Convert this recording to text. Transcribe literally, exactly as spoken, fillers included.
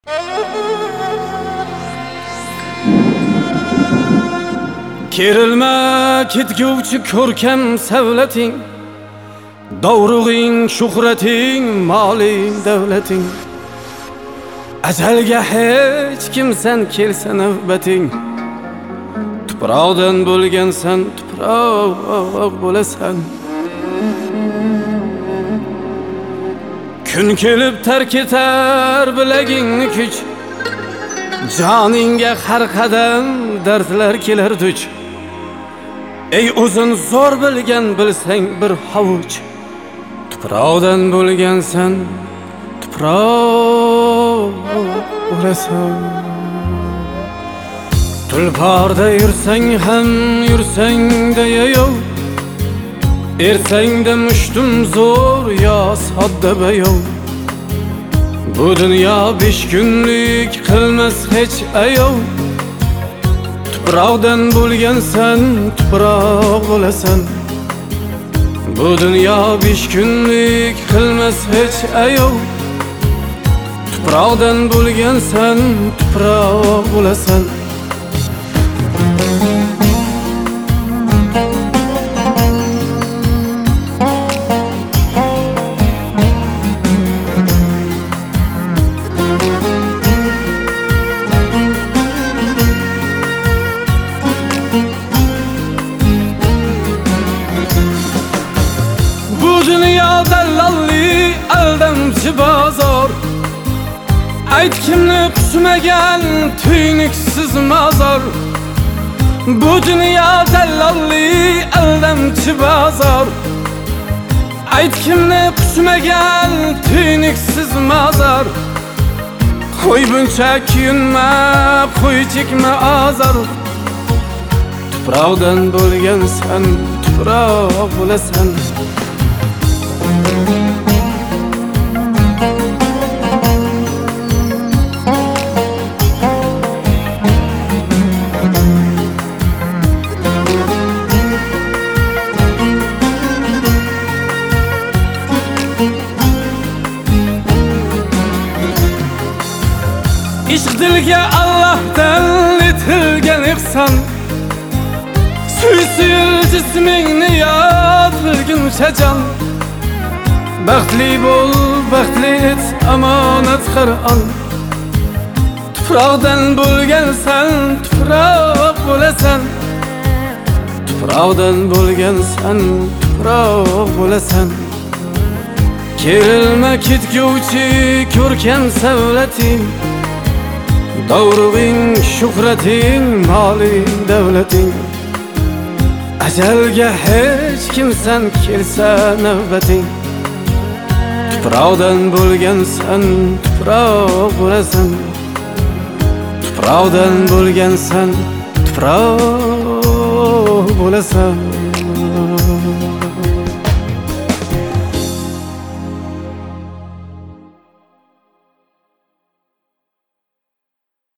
Kerilma ketguvchi ko'rkam savlating, dovrug'ing, shuhrating, moling, davlating. Ajalga hech kimsan kelsa navbating. Tuproqdan bo'lgansan, tuproq bo'lasan. Kun kelib tark etar bilagingni kuch. Joningga har qadam dardlar kelar duch. Ey uzun zo'r bilgan bilsang bir havuch. Tuproqdan bo'lgansan, tuproq bo'lasan. Tulparda yursang ham yursang-da yayov, ersang-da mushtum zo'r yo sodda bayov. Bu dunyo besh kunlik qilmas hech ayov. Tuproqdan bo'lgansan, tuproq bo'lasan. Bu dunyo besh kunlik qilmas hech ayov. Tuproqdan bo'lgansan, tuproq bo'lasan. Dallalli aldamchi bozor, ayt kimni quchmagan tuynuksiz mozor. Bu dunyo dallalli aldamchi bozor, ayt kimni quchmagan tuynuksiz mozor. Qo'y buncha kuyunma, qo'y chekma azor. Tuproqdan bo'lgansan, tuproq bo'lasan. Ishq dilga Allohdan etilgan ihson. Suysil jismingni yod bilguncha jon. Baxtli bo'l, baxtli et, amonat Qur'on. Tuproqdan bo'lgansan, tuproq bo'lasan. Tuproqdan bo'lgansan, tuproq bo'lasan. Kerilma ketguvchi ko'rkam savlating, dovrug'ing, shuhrating, moling, davlating. Ajalga hech kimsan kelsa navbating. Tuproqdan bo'lgansan, tuproq bo'lasan. Tuproqdan bo'lgansan, tuproq bo'lasan.